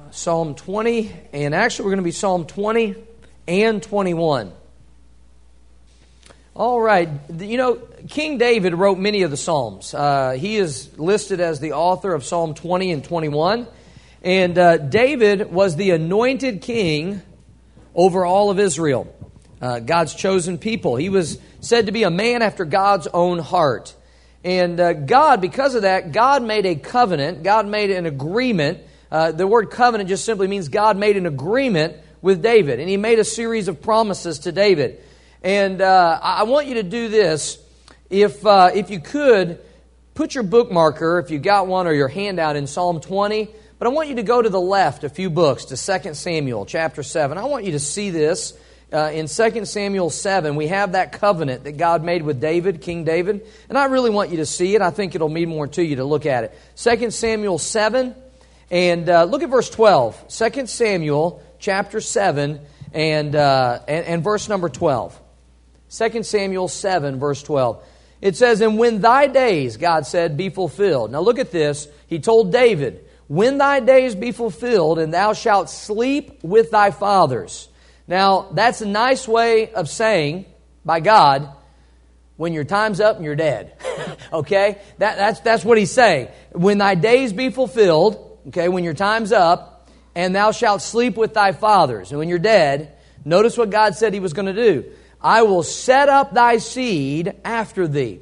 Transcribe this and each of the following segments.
Psalm 20, and actually we're going to be Psalm 20 and 21. All right. King David wrote many of the Psalms. He is listed as the author of Psalm 20 and 21. And David was the anointed king over all of Israel, God's chosen people. He was said to be a man after God's own heart. And God, because of that, God made a covenant. God made an agreement. The word covenant just simply means God made an agreement with David. And He made a series of promises to David. And I want you to do this. If you could, put your bookmarker, if you got one, or your handout in Psalm 20. But I want you to go to the left a few books, to 2 Samuel chapter 7. I want you to see this. In 2 Samuel 7, we have that covenant that God made with David, King David. And I really want you to see it. I think it'll mean more to you to look at it. 2 Samuel 7, and look at verse 12. 2 Samuel chapter 7 and verse number 12. 2 Samuel 7, verse 12. It says, "And when thy days," God said, "be fulfilled." Now look at this. He told David, "When thy days be fulfilled, and thou shalt sleep with thy fathers." Now, that's a nice way of saying, by God, when your time's up and you're dead. Okay? That's what He's saying. When thy days be fulfilled, okay, when your time's up, and thou shalt sleep with thy fathers. And when you're dead, notice what God said He was going to do. "I will set up thy seed after thee,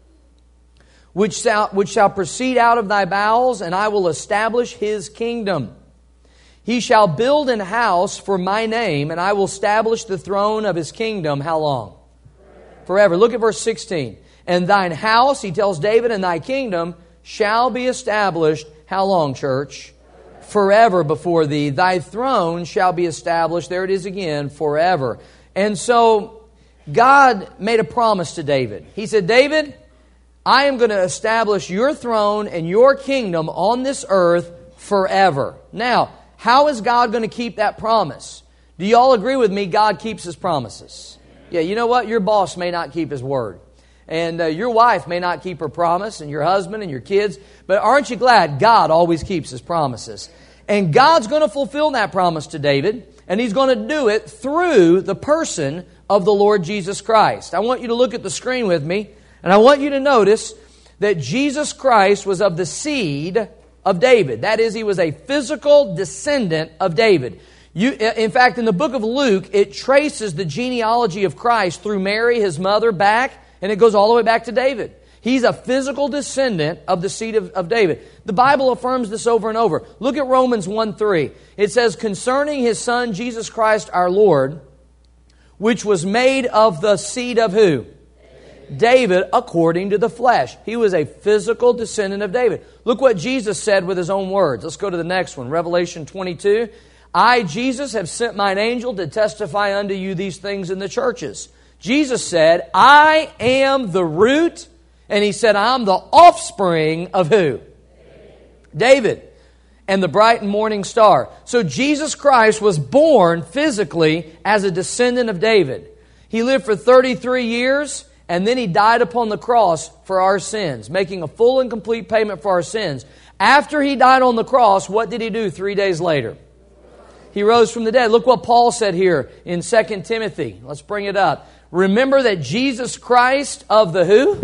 which shall proceed out of thy bowels, and I will establish his kingdom. He shall build an house for my name, and I will establish the throne of his kingdom." How long? Forever. Look at verse 16. "And thine house," he tells David, "and thy kingdom shall be established." How long, church? Forever before thee. "Thy throne shall be established." There it is again, forever. And so God made a promise to David. He said, "David, I am going to establish your throne and your kingdom on this earth forever." Now, how is God going to keep that promise? Do you all agree with me? God keeps His promises. Yeah, you know what? Your boss may not keep his word. And your wife may not keep her promise, and your husband and your kids. But aren't you glad God always keeps His promises? And God's going to fulfill that promise to David. And He's going to do it through the person of the Lord Jesus Christ. I want you to look at the screen with me. And I want you to notice that Jesus Christ was of the seed of David. That is, He was a physical descendant of David. In fact, in the book of Luke, it traces the genealogy of Christ through Mary, His mother, back, and it goes all the way back to David. He's a physical descendant of the seed of David. The Bible affirms this over and over. Look at Romans 1:3. It says, "Concerning His Son, Jesus Christ our Lord, which was made of the seed of" who? David, according to the flesh. He was a physical descendant of David. Look what Jesus said with His own words. Let's go to the next one. Revelation 22. "I, Jesus, have sent mine angel to testify unto you these things in the churches." Jesus said, "I am the root," and He said, "I'm the offspring" of who? David. "And the bright and morning star." So Jesus Christ was born physically as a descendant of David. He lived for 33 years. And then He died upon the cross for our sins, making a full and complete payment for our sins. After He died on the cross, what did He do 3 days later? He rose from the dead. Look what Paul said here in 2 Timothy. Let's bring it up. "Remember that Jesus Christ of the" who?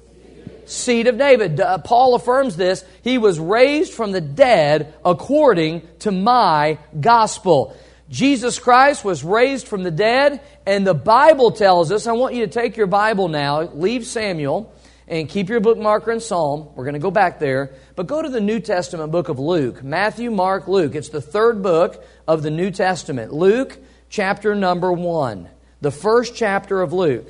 Seed of David. Paul affirms this. "He was raised from the dead according to my gospel." Jesus Christ was raised from the dead, and the Bible tells us, I want you to take your Bible now, leave Samuel, and keep your bookmarker in Psalm. We're going to go back there. But go to the New Testament book of Luke. Matthew, Mark, Luke. It's the third book of the New Testament. Luke, chapter number 1. The first chapter of Luke.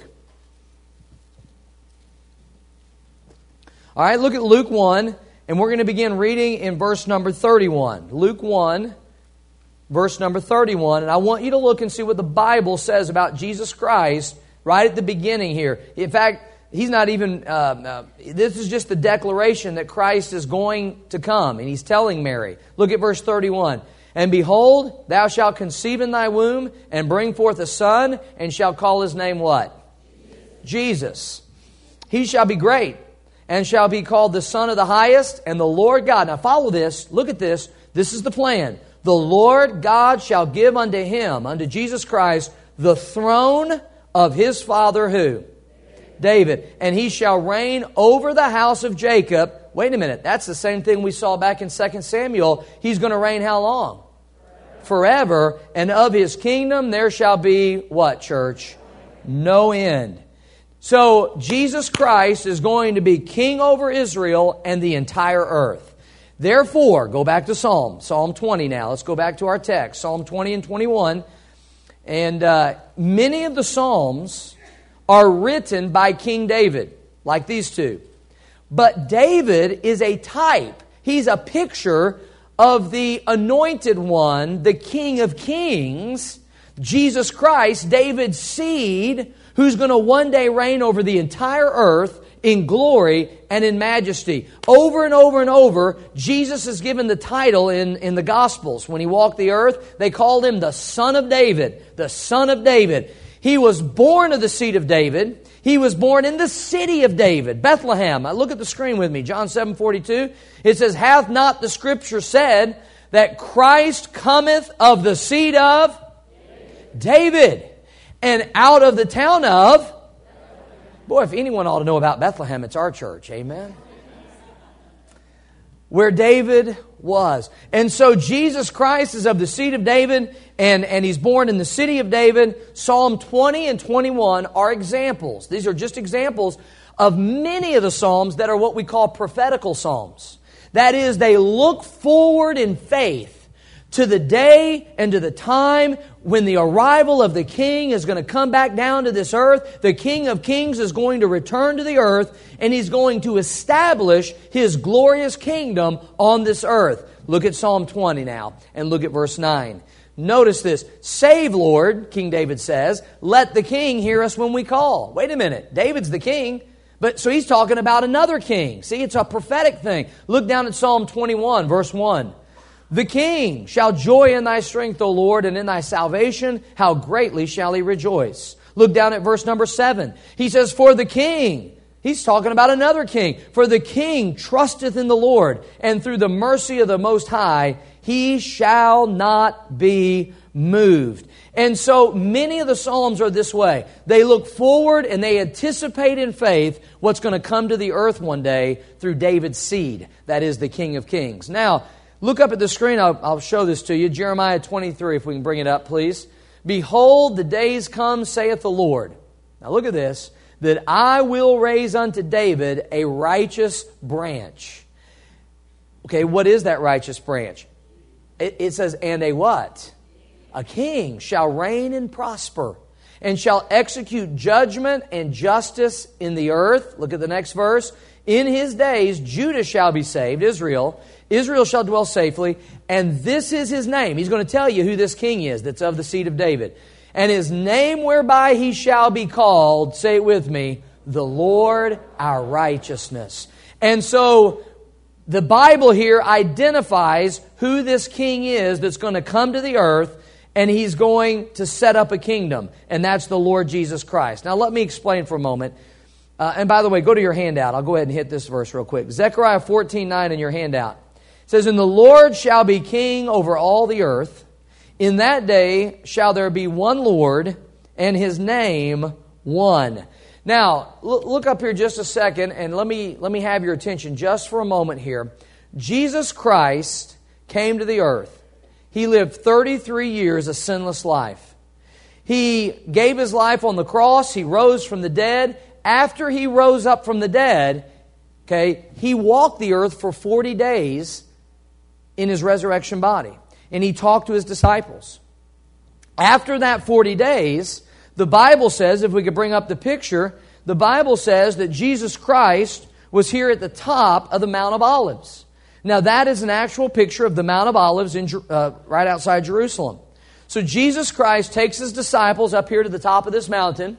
All right, look at Luke 1, and we're going to begin reading in verse number 31. Luke 1. Verse number 31, and I want you to look and see what the Bible says about Jesus Christ right at the beginning here. In fact, He's not even, this is just the declaration that Christ is going to come, and He's telling Mary. Look at verse 31. "And behold, thou shalt conceive in thy womb, and bring forth a son, and shall call his name" what? Jesus. "He shall be great, and shall be called the Son of the Highest, and the Lord God." Now follow this, look at this. This is the plan. The Lord God shall give unto him, unto Jesus Christ, the throne of his father who? David. And he shall reign over the house of Jacob. Wait a minute, that's the same thing we saw back in 2 Samuel. He's going to reign how long? Forever. And of his kingdom there shall be, what, church? No end. So Jesus Christ is going to be king over Israel and the entire earth. Therefore, go back to Psalm 20 now. Let's go back to our text, Psalm 20 and 21. And many of the Psalms are written by King David, like these two. But David is a type. He's a picture of the anointed one, the King of Kings, Jesus Christ, David's seed, who's going to one day reign over the entire earth in glory and in majesty. Over and over and over, Jesus is given the title in the Gospels. When he walked the earth, they called him the Son of David. The Son of David. He was born of the seed of David. He was born in the city of David, Bethlehem. Look at the screen with me, John 7:42. It says, hath not the Scripture said that Christ cometh of the seed of David, and out of the town of... Boy, if anyone ought to know about Bethlehem, it's our church. Amen? Where David was. And so Jesus Christ is of the seed of David, and he's born in the city of David. Psalm 20 and 21 are examples. These are just examples of many of the Psalms that are what we call prophetical Psalms. That is, they look forward in faith to the day and to the time when the arrival of the King is going to come back down to this earth. The King of Kings is going to return to the earth, and He's going to establish His glorious kingdom on this earth. Look at Psalm 20 now, and look at verse 9. Notice this. Save, Lord, King David says, let the King hear us when we call. Wait a minute. David's the king, but so he's talking about another king. See, it's a prophetic thing. Look down at Psalm 21, verse 1. The King shall joy in thy strength, O Lord, and in thy salvation, how greatly shall he rejoice. Look down at verse number 7. He says, for the King, he's talking about another king. For the King trusteth in the Lord, and through the mercy of the Most High, he shall not be moved. And so many of the Psalms are this way. They look forward and they anticipate in faith what's going to come to the earth one day through David's seed. That is the King of Kings. Now, look up at the screen. I'll show this to you. Jeremiah 23, if we can bring it up, please. Behold, the days come, saith the Lord. Now look at this. That I will raise unto David a righteous branch. Okay, what is that righteous branch? It says, and a what? A king shall reign and prosper, and shall execute judgment and justice in the earth. Look at the next verse. In his days, Judah shall be saved, Israel. Israel shall dwell safely, and this is his name. He's going to tell you who this king is that's of the seed of David. And his name whereby he shall be called, say it with me, the Lord our righteousness. And so the Bible here identifies who this king is that's going to come to the earth, and he's going to set up a kingdom. And that's the Lord Jesus Christ. Now let me explain for a moment. And by the way, go to your handout. I'll go ahead and hit this verse real quick. Zechariah 14:9 in your handout. It says, and the Lord shall be king over all the earth. In that day shall there be one Lord, and his name one. Now, look up here just a second, and let me have your attention just for a moment here. Jesus Christ came to the earth. He lived 33 years a sinless life. He gave his life on the cross. He rose from the dead. After he rose up from the dead, he walked the earth for 40 days in his resurrection body. And he talked to his disciples. After that 40 days, the Bible says, if we could bring up the picture, the Bible says that Jesus Christ was here at the top of the Mount of Olives. Now that is an actual picture of the Mount of Olives right outside Jerusalem. So Jesus Christ takes his disciples up here to the top of this mountain,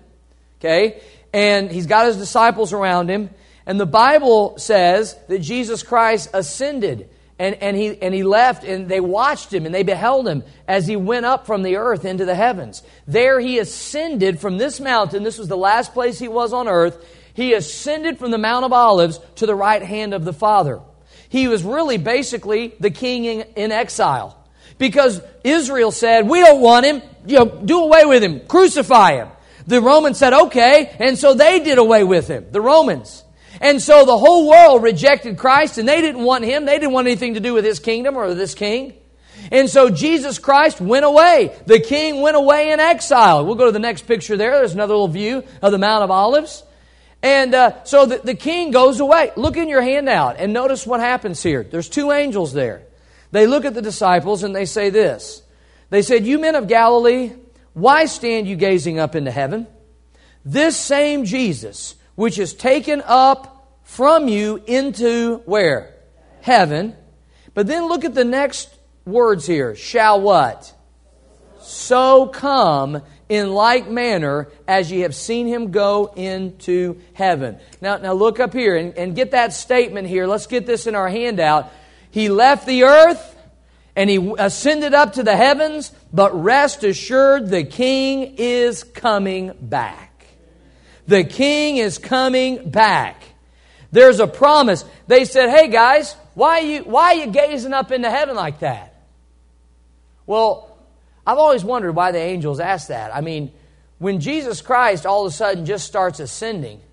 and he's got his disciples around him. And the Bible says that Jesus Christ ascended, and he left, and they watched him, and they beheld him as he went up from the earth into the heavens. There he ascended from this mountain. This was the last place he was on earth. He ascended from the Mount of Olives to the right hand of the Father. He was really basically the king in exile. Because Israel said, we don't want him, do away with him, crucify him. The Romans said, okay, and so they did away with him, the Romans. And so the whole world rejected Christ, and they didn't want him. They didn't want anything to do with his kingdom or this king. And so Jesus Christ went away. The king went away in exile. We'll go to the next picture there. There's another little view of the Mount of Olives. And so the king goes away. Look in your handout and notice what happens here. There's two angels there. They look at the disciples and they say this. They said, you men of Galilee, why stand you gazing up into heaven? This same Jesus, which is taken up from you into where? Heaven. But then look at the next words here. Shall what? So come in like manner as ye have seen him go into heaven. Now look up here and get that statement here. Let's get this in our handout. He left the earth and he ascended up to the heavens, but rest assured the king is coming back. The king is coming back. There's a promise. They said, hey guys, why are you gazing up into heaven like that? Well, I've always wondered why the angels asked that. I mean, when Jesus Christ all of a sudden just starts ascending,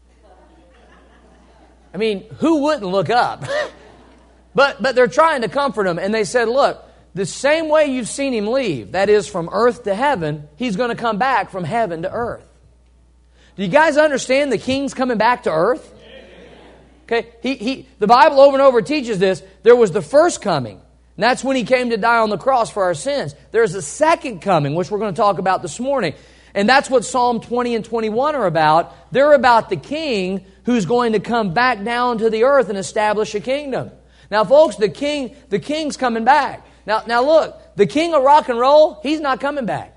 I mean, who wouldn't look up? But they're trying to comfort him, and they said, look, the same way you've seen him leave, that is from earth to heaven, he's going to come back from heaven to earth. Do you guys understand the king's coming back to earth? Okay, the Bible over and over teaches this. There was the first coming, and that's when he came to die on the cross for our sins. There's a second coming, which we're going to talk about this morning. And that's what Psalm 20 and 21 are about. They're about the king who's going to come back down to the earth and establish a kingdom. Now, folks, the king's coming back. Now look, the king of rock and roll, he's not coming back.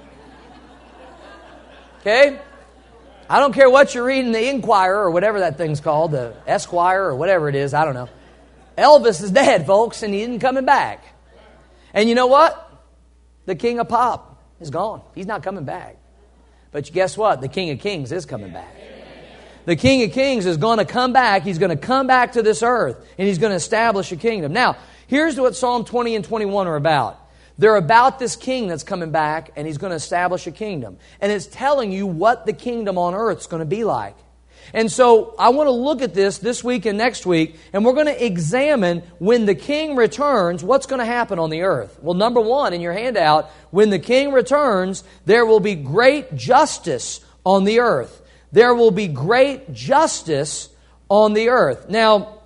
Okay? I don't care what you're reading, the Inquirer or whatever that thing's called, the Esquire or whatever it is, I don't know. Elvis is dead, folks, and he isn't coming back. And you know what? The king of pop is gone. He's not coming back. But guess what? The King of Kings is coming back. The King of Kings is going to come back. He's going to come back to this earth, and he's going to establish a kingdom. Now, here's what Psalm 20 and 21 are about. They're about this king that's coming back, and he's going to establish a kingdom. And it's telling you what the kingdom on earth is going to be like. And so I want to look at this week and next week, and we're going to examine when the king returns, what's going to happen on the earth. Well, number one, in your handout, when the king returns, there will be great justice on the earth. There will be great justice on the earth. Now,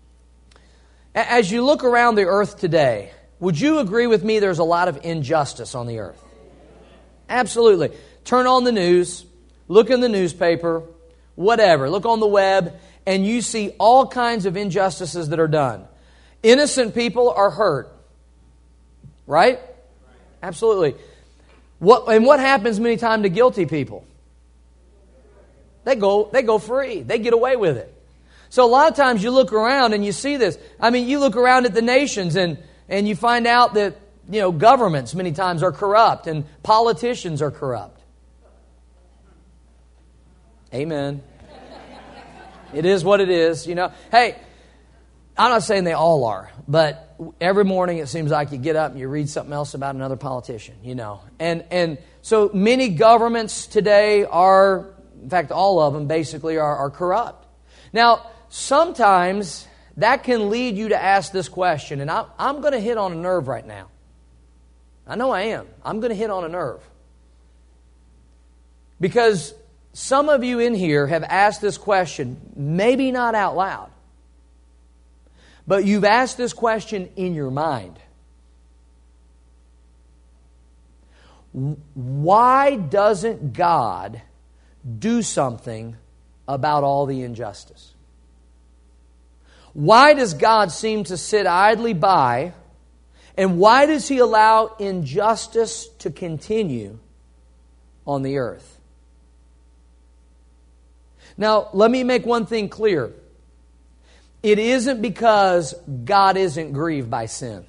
as you look around the earth today, would you agree with me there's a lot of injustice on the earth? Absolutely. Turn on the news, look in the newspaper, whatever, look on the web, and you see all kinds of injustices that are done. Innocent people are hurt. Right? Absolutely. What happens many times to guilty people? They go free. They get away with it. So a lot of times you look around and you see this. I mean, you look around at the nations and you find out that, governments many times are corrupt and politicians are corrupt. Amen. It is what it is, Hey, I'm not saying they all are, but every morning it seems like you get up and you read something else about another politician, And so many governments today are, in fact, all of them basically are corrupt. Now, sometimes that can lead you to ask this question, and I'm going to hit on a nerve right now. I know I am. I'm going to hit on a nerve. Because some of you in here have asked this question, maybe not out loud, but you've asked this question in your mind. Why doesn't God do something about all the injustice? Why does God seem to sit idly by, and why does He allow injustice to continue on the earth? Now, let me make one thing clear. It isn't because God isn't grieved by sin.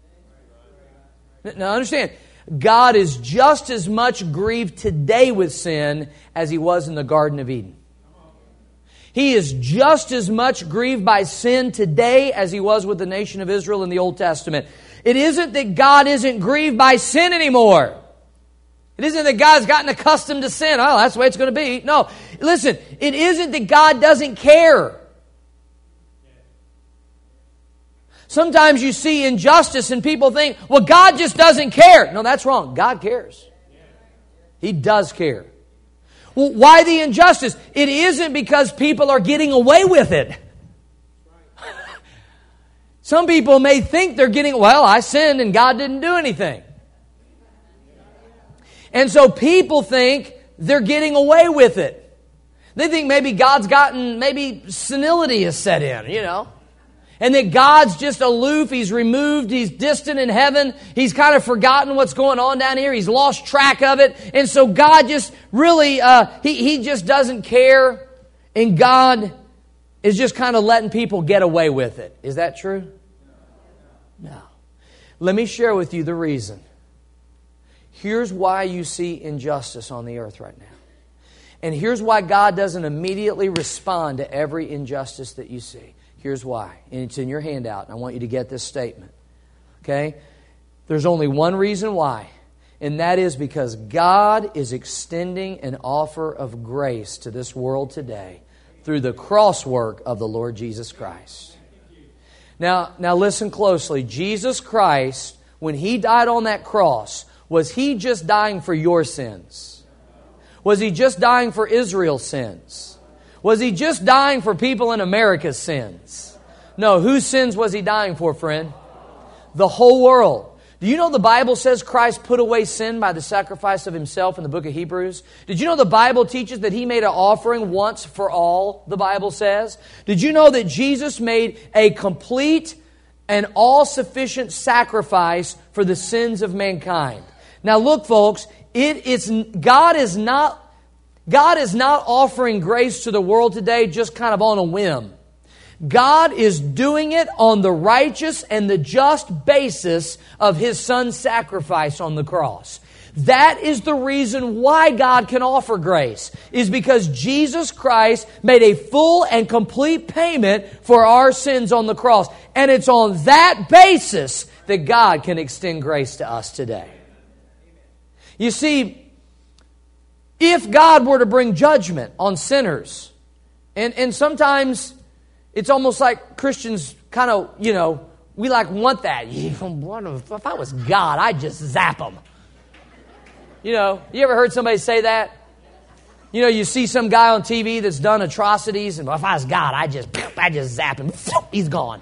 Now, understand, God is just as much grieved today with sin as He was in the Garden of Eden. He is just as much grieved by sin today as He was with the nation of Israel in the Old Testament. It isn't that God isn't grieved by sin anymore. It isn't that God's gotten accustomed to sin. Oh, that's the way it's going to be. No, listen, it isn't that God doesn't care. Sometimes you see injustice and people think, well, God just doesn't care. No, that's wrong. God cares. He does care. Well, why the injustice? It isn't because people are getting away with it. Some people may think they're getting, well, I sinned and God didn't do anything. And so people think they're getting away with it. They think maybe God's gotten, maybe senility has set in, you know. And that God's just aloof, He's removed, He's distant in heaven. He's kind of forgotten what's going on down here. He's lost track of it. And so God just really, He just doesn't care. And God is just kind of letting people get away with it. Is that true? No. Let me share with you the reason. Here's why you see injustice on the earth right now. And here's why God doesn't immediately respond to every injustice that you see. Here's why. And it's in your handout. And I want you to get this statement. Okay? There's only one reason why. And that is because God is extending an offer of grace to this world today through the cross work of the Lord Jesus Christ. Now listen closely. Jesus Christ, when He died on that cross, was He just dying for your sins? Was He just dying for Israel's sins? Was He just dying for people in America's sins? No, whose sins was He dying for, friend? The whole world. Do you know the Bible says Christ put away sin by the sacrifice of Himself in the book of Hebrews? Did you know the Bible teaches that He made an offering once for all, the Bible says? Did you know that Jesus made a complete and all-sufficient sacrifice for the sins of mankind? Now look, folks, God is not offering grace to the world today just kind of on a whim. God is doing it on the righteous and the just basis of His Son's sacrifice on the cross. That is the reason why God can offer grace, is because Jesus Christ made a full and complete payment for our sins on the cross. And it's on that basis that God can extend grace to us today. You see, if God were to bring judgment on sinners, and sometimes it's almost like Christians kind of, we want that. If I was God, I'd just zap them. You ever heard somebody say that? You see some guy on TV that's done atrocities, and if I was God, I just zap him. He's gone.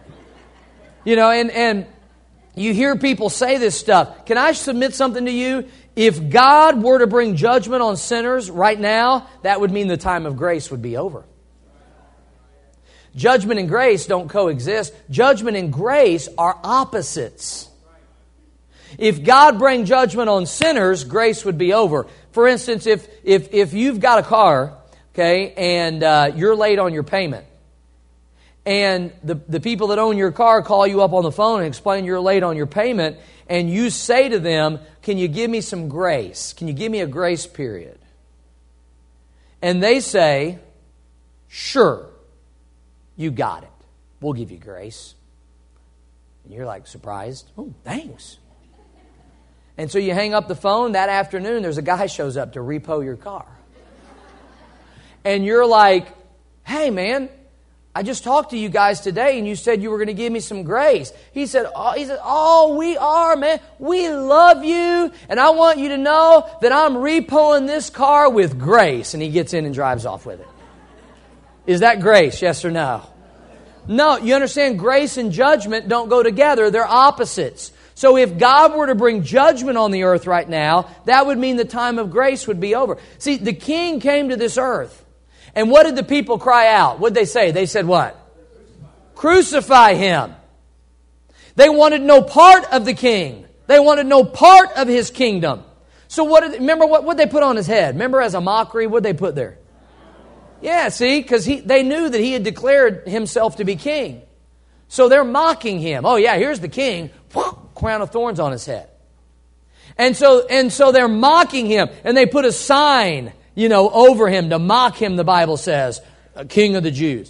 And you hear people say this stuff. Can I submit something to you? If God were to bring judgment on sinners right now, that would mean the time of grace would be over. Judgment and grace don't coexist. Judgment and grace are opposites. If God bring judgment on sinners, grace would be over. For instance, if you've got a car, okay, and you're late on your payment, and the people that own your car call you up on the phone and explain you're late on your payment, and you say to them, can you give me some grace? Can you give me a grace period? And they say, sure, you got it. We'll give you grace. And you're like surprised. Oh, thanks. And so you hang up the phone. That afternoon, there's a guy shows up to repo your car. And you're like, hey, man, I just talked to you guys today, and you said you were going to give me some grace. He said, we are, man. We love you, and I want you to know that I'm repoing this car with grace. And he gets in and drives off with it. Is that grace, yes or no? No, you understand, grace and judgment don't go together. They're opposites. So if God were to bring judgment on the earth right now, that would mean the time of grace would be over. See, the King came to this earth. And what did the people cry out? What did they say? They said what? Crucify Him. They wanted no part of the King. They wanted no part of His kingdom. So remember what they put on His head? Remember, as a mockery, what did they put there? Yeah, see, because they knew that He had declared Himself to be King. So they're mocking Him. Oh yeah, here's the King. Crown of thorns on His head. And so they're mocking Him. And they put a sign, over Him to mock Him, the Bible says, King of the Jews.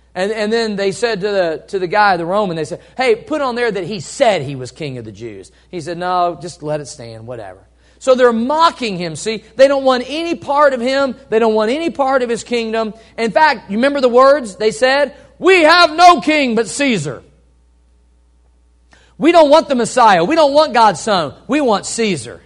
And then they said to the guy, the Roman, they said, hey, put on there that he said he was king of the Jews. He said, no, just let it stand, whatever. So they're mocking him, see? They don't want any part of him. They don't want any part of his kingdom. In fact, you remember the words they said? We have no king but Caesar. We don't want the Messiah. We don't want God's Son. We want Caesar.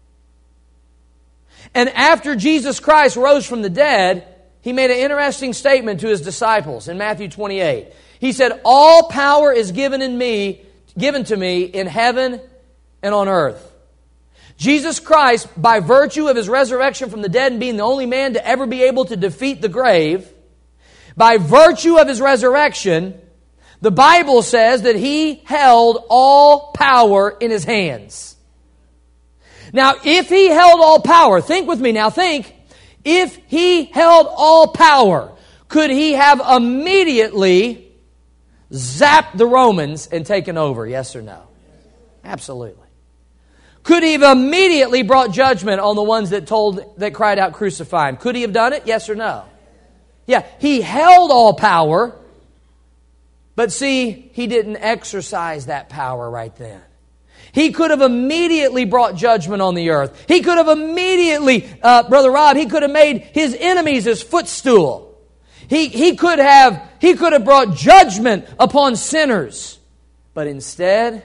And after Jesus Christ rose from the dead, He made an interesting statement to His disciples in Matthew 28. He said, all power is given to me in heaven and on earth. Jesus Christ, by virtue of His resurrection from the dead and being the only man to ever be able to defeat the grave, by virtue of His resurrection, the Bible says that He held all power in His hands. Now, if He held all power, think with me now, think. If He held all power, could He have immediately zapped the Romans and taken over? Yes or no? Absolutely. Could He have immediately brought judgment on the ones that cried out, crucify Him? Could He have done it? Yes or no? Yeah, He held all power, but see, He didn't exercise that power right then. He could have immediately brought judgment on the earth. He could have immediately, Brother Rod, He could have made His enemies His footstool. He could have brought judgment upon sinners. But instead,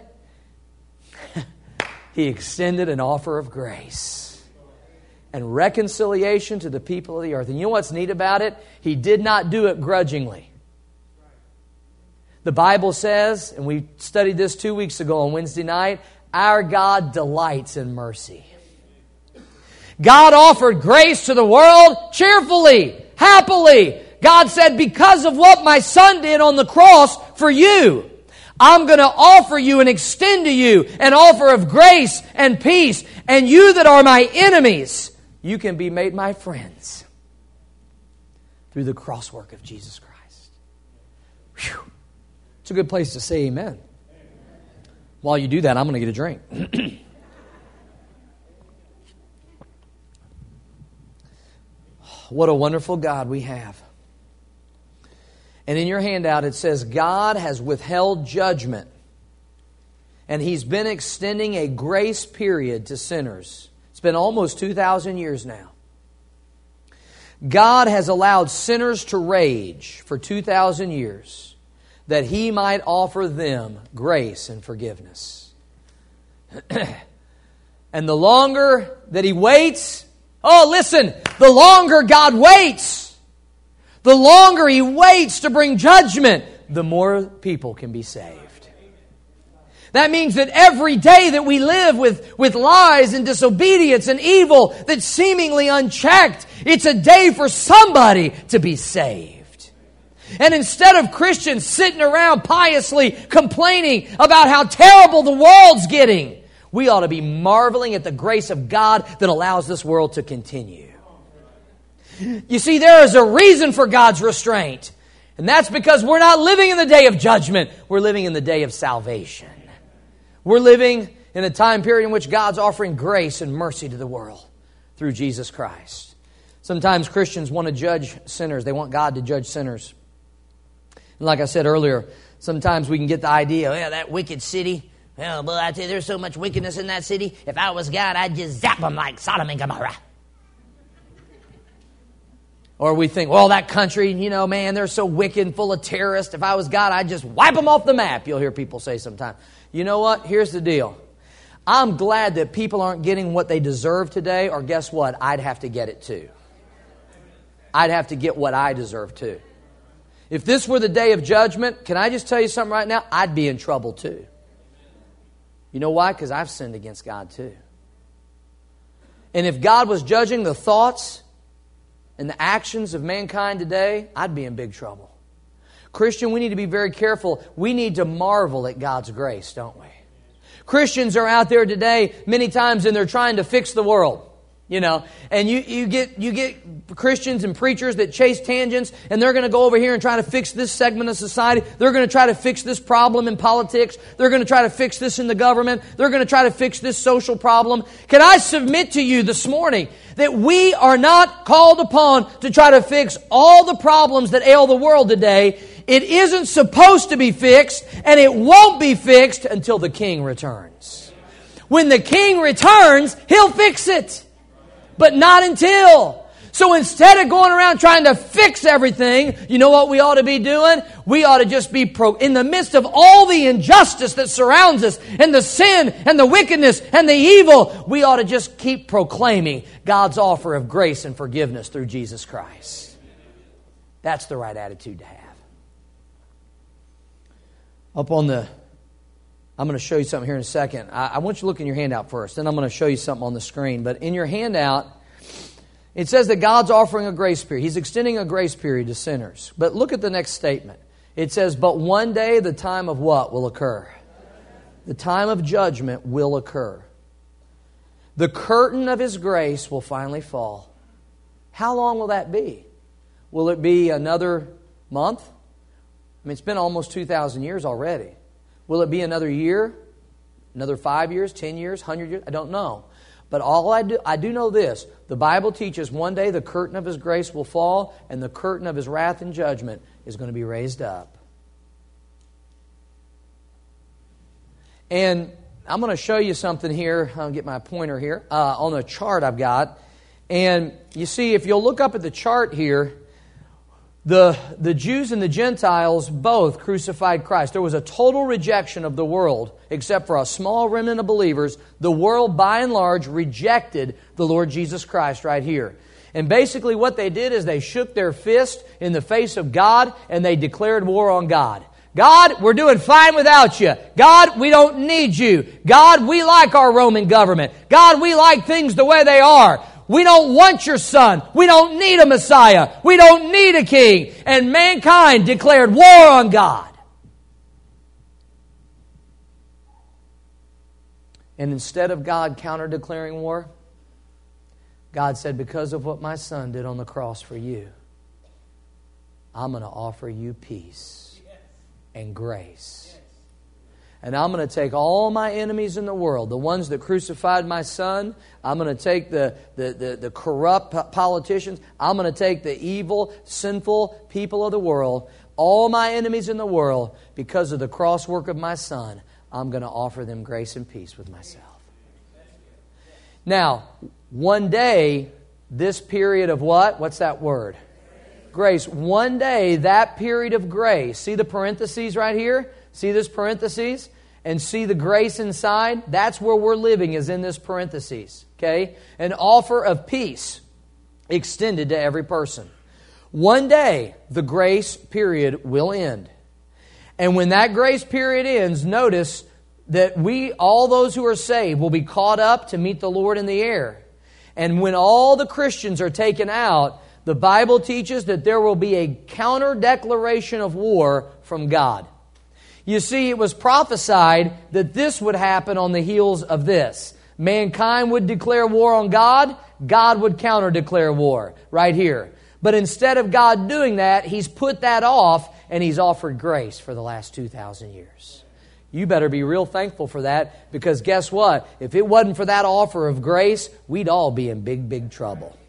He extended an offer of grace and reconciliation to the people of the earth. And you know what's neat about it? He did not do it grudgingly. The Bible says, and we studied this 2 weeks ago on Wednesday night, our God delights in mercy. God offered grace to the world cheerfully, happily. God said, because of what my Son did on the cross for you, I'm going to offer you and extend to you an offer of grace and peace. And you that are my enemies, you can be made my friends through the cross work of Jesus Christ. Whew. It's a good place to say amen. While you do that, I'm going to get a drink. What a wonderful God we have. And in your handout it says, God has withheld judgment, and He's been extending a grace period to sinners. It's been almost 2,000 years now. God has allowed sinners to rage for 2,000 years that He might offer them grace and forgiveness. And the longer that He waits, the longer God waits, the longer He waits to bring judgment, the more people can be saved. That means that every day that we live with lies and disobedience and evil that's seemingly unchecked, it's a day for somebody to be saved. And instead of Christians sitting around piously complaining about how terrible the world's getting, we ought to be marveling at the grace of God that allows this world to continue. You see, there is a reason for God's restraint. And that's because we're not living in the day of judgment. We're living in the day of salvation. We're living in a time period in which God's offering grace and mercy to the world through Jesus Christ. Sometimes Christians want to judge sinners. They want God to judge sinners. And like I said earlier, sometimes we can get the idea, that wicked city, well, I tell you, there's so much wickedness in that city. If I was God, I'd just zap them like Sodom and Gomorrah. Or we think, well, that country, man, they're so wicked and full of terrorists. If I was God, I'd just wipe them off the map. You'll hear people say sometimes. You know what? Here's the deal. I'm glad that people aren't getting what they deserve today, or guess what? I'd have to get it too. I'd have to get what I deserve too. If this were the day of judgment, can I just tell you something right now? I'd be in trouble too. You know why? Because I've sinned against God too. And if God was judging the thoughts and the actions of mankind today, I'd be in big trouble. Christian, we need to be very careful. We need to marvel at God's grace, don't we? Christians are out there today many times and they're trying to fix the world. And you get Christians and preachers that chase tangents, and they're going to go over here and try to fix this segment of society. They're going to try to fix this problem in politics. They're going to try to fix this in the government. They're going to try to fix this social problem. Can I submit to you this morning that we are not called upon to try to fix all the problems that ail the world today? It isn't supposed to be fixed, and it won't be fixed until the King returns. When the King returns, He'll fix it. But not until. So instead of going around trying to fix everything, you know what we ought to be doing? We ought to just be in the midst of all the injustice that surrounds us, and the sin and the wickedness and the evil, we ought to just keep proclaiming God's offer of grace and forgiveness through Jesus Christ. That's the right attitude to have. I'm going to show you something here in a second. I want you to look in your handout first, then I'm going to show you something on the screen. But in your handout, it says that God's offering a grace period. He's extending a grace period to sinners. But look at the next statement. It says, but one day the time of what will occur? The time of judgment will occur. The curtain of His grace will finally fall. How long will that be? Will it be another month? I mean, it's been almost 2,000 years already. Will it be another year? Another 5 years, 10 years, 100 years? I don't know. But all I do know this. The Bible teaches one day the curtain of His grace will fall, and the curtain of His wrath and judgment is going to be raised up. And I'm going to show you something here. I'll get my pointer here on a chart I've got. And you see, if you'll look up at the chart here, the Jews and the Gentiles both crucified Christ. There was a total rejection of the world, except for a small remnant of believers. The world, by and large, rejected the Lord Jesus Christ right here. And basically what they did is they shook their fist in the face of God, and they declared war on God. God, we're doing fine without you. God, we don't need you. God, we like our Roman government. God, we like things the way they are. We don't want your Son. We don't need a Messiah. We don't need a king. And mankind declared war on God. And instead of God counter-declaring war, God said, because of what my Son did on the cross for you, I'm going to offer you peace and grace. And I'm going to take all my enemies in the world, the ones that crucified my Son. I'm going to take the corrupt politicians. I'm going to take the evil, sinful people of the world. All my enemies in the world, because of the cross work of my Son, I'm going to offer them grace and peace with myself. Now, one day, this period of what? What's that word? Grace. One day, that period of grace. See the parentheses right here? See this parentheses? And see the grace inside? That's where we're living, is in this parentheses. Okay? An offer of peace extended to every person. One day, the grace period will end. And when that grace period ends, notice that all those who are saved, will be caught up to meet the Lord in the air. And when all the Christians are taken out, the Bible teaches that there will be a counter-declaration of war from God. You see, it was prophesied that this would happen on the heels of this. Mankind would declare war on God. God would counter-declare war right here. But instead of God doing that, He's put that off, and He's offered grace for the last 2,000 years. You better be real thankful for that, because guess what? If it wasn't for that offer of grace, we'd all be in big, big trouble.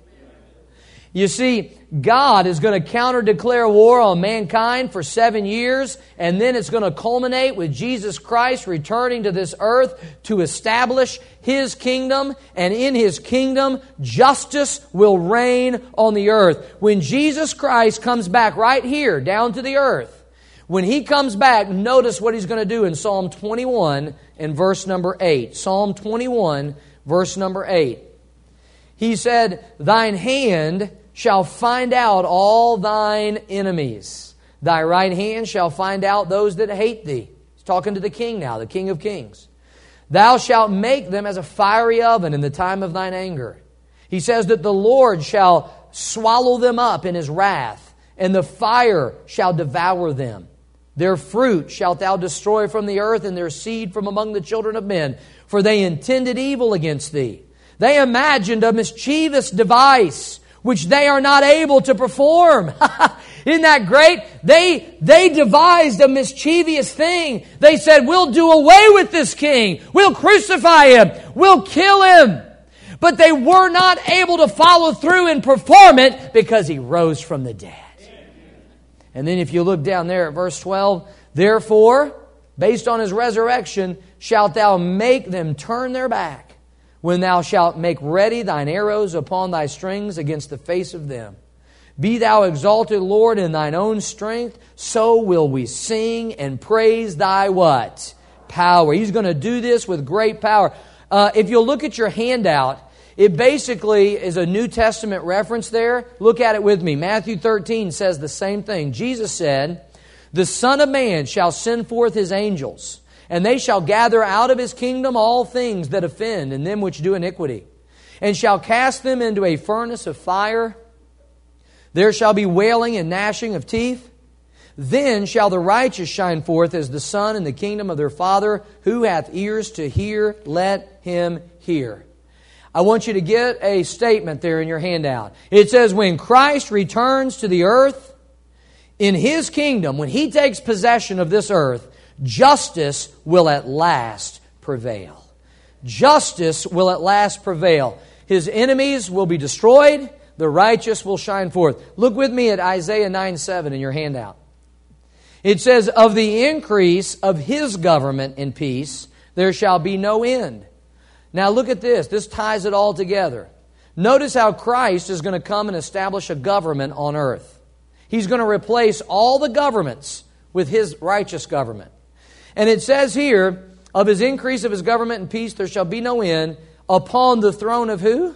You see, God is going to counter-declare war on mankind for 7 years, and then it's going to culminate with Jesus Christ returning to this earth to establish His kingdom, and in His kingdom, justice will reign on the earth. When Jesus Christ comes back right here, down to the earth, when He comes back, notice what He's going to do in Psalm 21 and verse number 8. Psalm 21, verse number 8. He said, thine hand shall find out all thine enemies. Thy right hand shall find out those that hate thee. He's talking to the King now, the King of Kings. Thou shalt make them as a fiery oven in the time of thine anger. He says that the Lord shall swallow them up in His wrath, and the fire shall devour them. Their fruit shalt thou destroy from the earth, and their seed from among the children of men. For they intended evil against thee. They imagined a mischievous device, which they are not able to perform. Isn't that great? They devised a mischievous thing. They said, we'll do away with this king. We'll crucify him. We'll kill him. But they were not able to follow through and perform it because he rose from the dead. And then if you look down there at verse 12, therefore, based on His resurrection, shalt thou make them turn their back, when thou shalt make ready thine arrows upon thy strings against the face of them. Be thou exalted, Lord, in thine own strength, so will we sing and praise thy what? Power. He's going to do this with great power. If you'll look at your handout, it basically is a New Testament reference there. Look at it with me. Matthew 13 says the same thing. Jesus said, the Son of Man shall send forth His angels, and they shall gather out of His kingdom all things that offend, and them which do iniquity, and shall cast them into a furnace of fire. There shall be wailing and gnashing of teeth. Then shall the righteous shine forth as the sun in the kingdom of their Father. Who hath ears to hear, let him hear. I want you to get a statement there in your handout. It says, when Christ returns to the earth, in His kingdom, when He takes possession of this earth, justice will at last prevail. Justice will at last prevail. His enemies will be destroyed. The righteous will shine forth. Look with me at Isaiah 9:7 in your handout. It says, of the increase of His government and peace, there shall be no end. Now look at this. This ties it all together. Notice how Christ is going to come and establish a government on earth. He's going to replace all the governments with His righteous government. And it says here, of His increase of His government and peace, there shall be no end, upon the throne of who?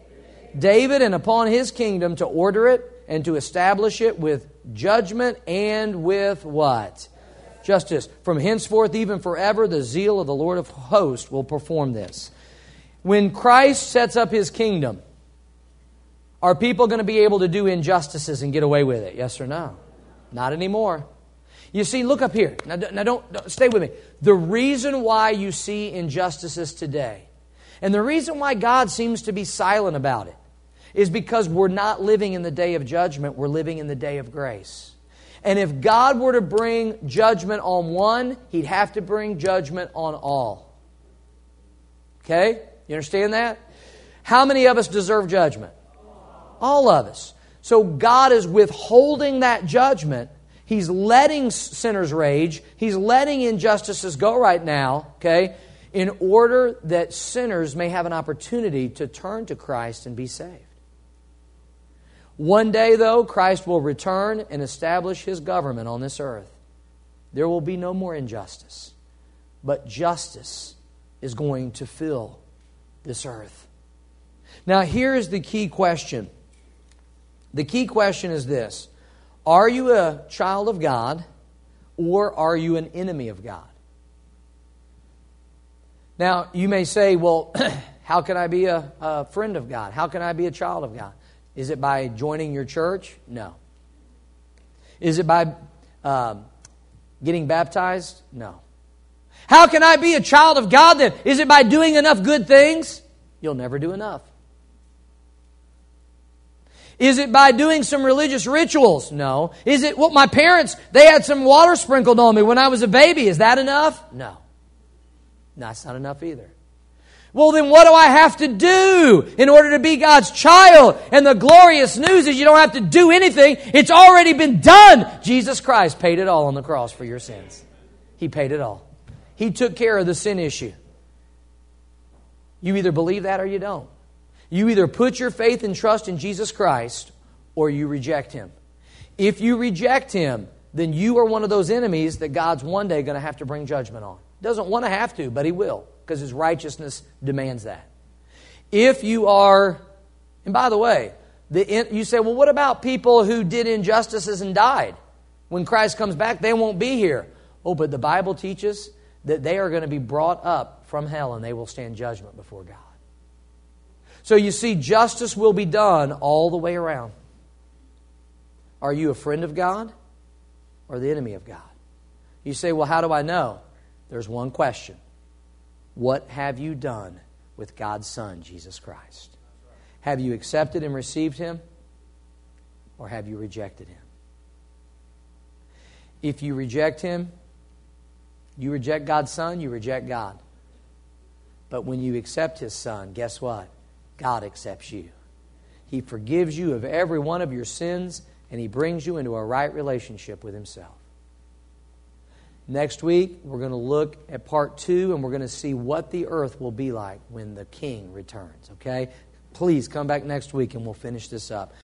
David, and upon His kingdom, to order it and to establish it with judgment and with what? Justice. From henceforth even forever, the zeal of the Lord of hosts will perform this. When Christ sets up His kingdom, are people going to be able to do injustices and get away with it? Yes or no? Not anymore. You see, look up here. Now don't stay with me. The reason why you see injustices today, and the reason why God seems to be silent about it, is because we're not living in the day of judgment. We're living in the day of grace. And if God were to bring judgment on one, He'd have to bring judgment on all. Okay? You understand that? How many of us deserve judgment? All of us. So God is withholding that judgment. He's letting sinners rage. He's letting injustices go right now, okay, in order that sinners may have an opportunity to turn to Christ and be saved. One day, though, Christ will return and establish His government on this earth. There will be no more injustice, but justice is going to fill this earth. Now, here's the key question. The key question is this: are you a child of God, or are you an enemy of God? Now, you may say, well, how can I be a friend of God? How can I be a child of God? Is it by joining your church? No. Is it by getting baptized? No. How can I be a child of God then? Is it by doing enough good things? You'll never do enough. Is it by doing some religious rituals? No. Is it, well, my parents, they had some water sprinkled on me when I was a baby. Is that enough? No. No, that's not enough either. Well, then what do I have to do in order to be God's child? And the glorious news is you don't have to do anything. It's already been done. Jesus Christ paid it all on the cross for your sins. He paid it all. He took care of the sin issue. You either believe that or you don't. You either put your faith and trust in Jesus Christ or you reject Him. If you reject Him, then you are one of those enemies that God's one day going to have to bring judgment on. Doesn't want to have to, but He will, because His righteousness demands that. If you are, and by the way, you say, well, what about people who did injustices and died? When Christ comes back, they won't be here. Oh, but the Bible teaches that they are going to be brought up from hell and they will stand judgment before God. So you see, justice will be done all the way around. Are you a friend of God or the enemy of God? You say, well, how do I know? There's one question. What have you done with God's Son, Jesus Christ? Have you accepted and received Him, or have you rejected Him? If you reject Him, you reject God's Son, you reject God. But when you accept His Son, guess what? God accepts you. He forgives you of every one of your sins, and He brings you into a right relationship with Himself. Next week, we're going to look at part 2, and we're going to see what the earth will be like when the King returns. Okay? Please come back next week, and we'll finish this up.